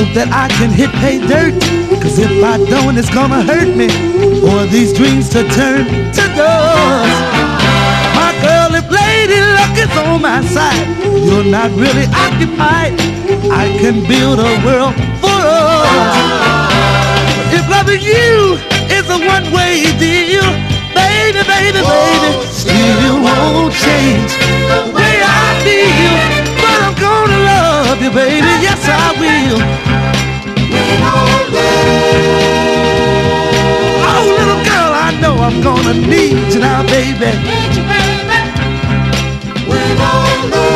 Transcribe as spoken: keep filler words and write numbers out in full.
that I can hit pay dirt, cause if I don't it's gonna hurt me for these dreams to turn to dust. My girl, if lady luck is on my side, you're not really occupied, I can build a world for us. But if loving you is a one-way deal, baby, baby, baby, still won't change the way I feel. But I'm gonna love you, baby, yes I will. Oh, little girl, I know I'm gonna need you now, baby. Need you, baby.